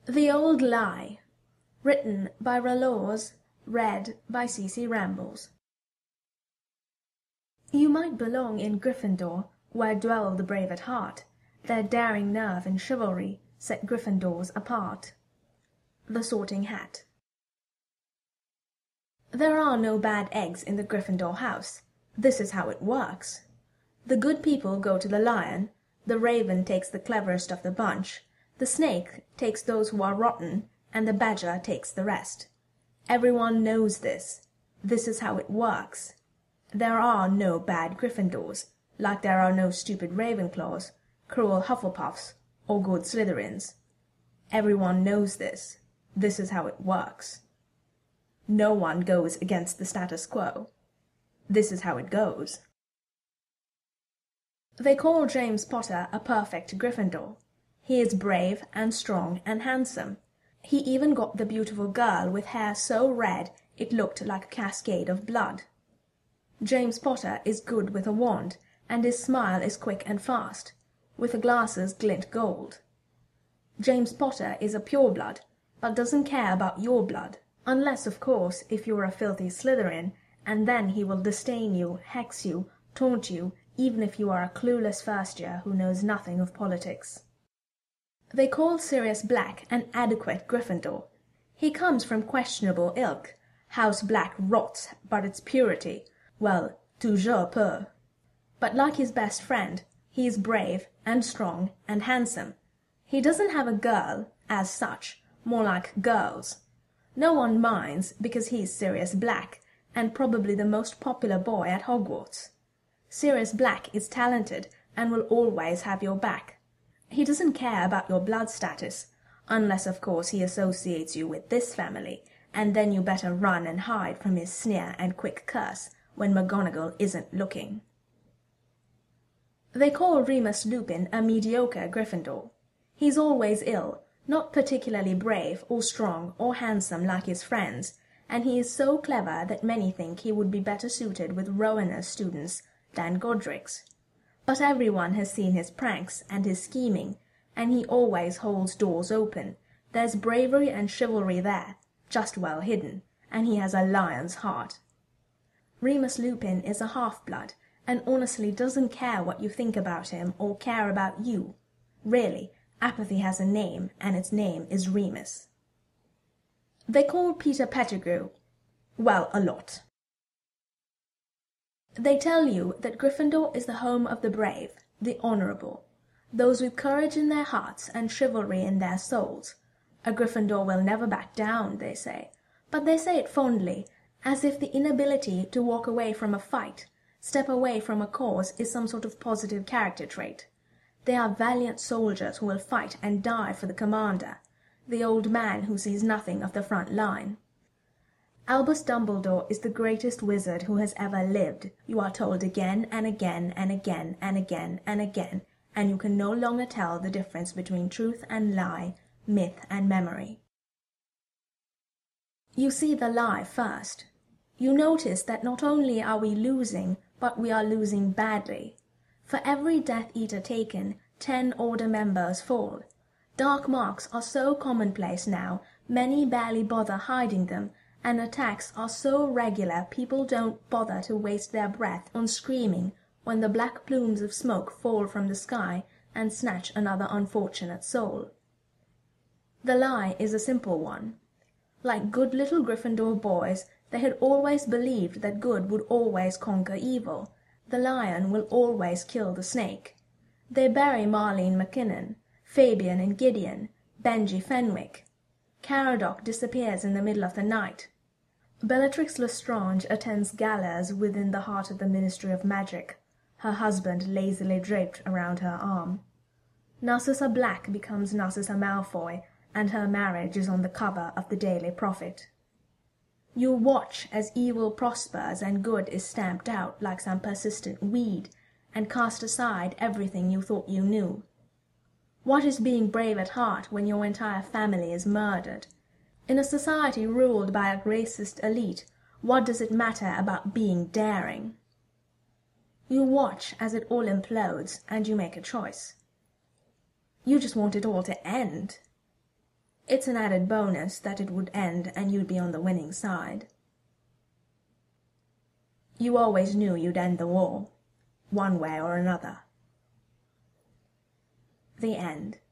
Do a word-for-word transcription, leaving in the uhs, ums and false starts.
The Old Lie. Written by Ralors, read by C C Rambles. You might belong in Gryffindor, where dwell the brave at heart. Their daring nerve and chivalry set Gryffindors apart. The Sorting Hat. There are no bad eggs in the Gryffindor house. This is how it works. The good people go to the lion, the raven takes the cleverest of the bunch, the snake takes those who are rotten, and the badger takes the rest. Everyone knows this. This is how it works. There are no bad Gryffindors, like there are no stupid Ravenclaws, cruel Hufflepuffs, or good Slytherins. Everyone knows this. This is how it works. No one goes against the status quo. This is how it goes. They call James Potter a perfect Gryffindor. He is brave and strong and handsome. He even got the beautiful girl with hair so red it looked like a cascade of blood. James Potter is good with a wand, and his smile is quick and fast, with the glasses glint gold. James Potter is a pureblood, but doesn't care about your blood, unless, of course, if you're a filthy Slytherin, and then he will disdain you, hex you, taunt you, even if you are a clueless first-year who knows nothing of politics. They call Sirius Black an adequate Gryffindor. He comes from questionable ilk. House Black rots, but its purity, well, toujours peu. But like his best friend, he is brave and strong and handsome. He doesn't have a girl, as such, more like girls. No one minds, because he is Sirius Black, and probably the most popular boy at Hogwarts. Sirius Black is talented, and will always have your back. He doesn't care about your blood status, unless of course he associates you with this family, and then you better run and hide from his sneer and quick curse when McGonagall isn't looking. They call Remus Lupin a mediocre Gryffindor. He's always ill, not particularly brave or strong or handsome like his friends, and he is so clever that many think he would be better suited with Rowena's students than Godric's. But everyone has seen his pranks and his scheming, and he always holds doors open. There's bravery and chivalry there, just well hidden, and he has a lion's heart. Remus Lupin is a half-blood, and honestly doesn't care what you think about him or care about you. Really, apathy has a name, and its name is Remus. They call Peter Pettigrew, well, a lot. They tell you that Gryffindor is the home of the brave, the honourable, those with courage in their hearts and chivalry in their souls. A Gryffindor will never back down, they say, but they say it fondly, as if the inability to walk away from a fight, step away from a cause, is some sort of positive character trait. They are valiant soldiers who will fight and die for the commander, the old man who sees nothing of the front line. Albus Dumbledore is the greatest wizard who has ever lived, you are told again and again and again and again and again, and you can no longer tell the difference between truth and lie, myth and memory. You see the lie first. You notice that not only are we losing, but we are losing badly. For every Death Eater taken, ten Order members fall. Dark marks are so commonplace now, many barely bother hiding them, and attacks are so regular people don't bother to waste their breath on screaming when the black plumes of smoke fall from the sky and snatch another unfortunate soul. The lie is a simple one. Like good little Gryffindor boys, they had always believed that good would always conquer evil. The lion will always kill the snake. They bury Marlene McKinnon, Fabian and Gideon, Benji Fenwick. Caradoc disappears in the middle of the night. Bellatrix Lestrange attends galas within the heart of the Ministry of Magic, her husband lazily draped around her arm. Narcissa Black becomes Narcissa Malfoy, and her marriage is on the cover of the Daily Prophet. You watch as evil prospers and good is stamped out like some persistent weed, and cast aside everything you thought you knew. What is being brave at heart when your entire family is murdered? In a society ruled by a racist elite, what does it matter about being daring? You watch as it all implodes, and you make a choice. You just want it all to end. It's an added bonus that it would end and you'd be on the winning side. You always knew you'd end the war, one way or another. The End.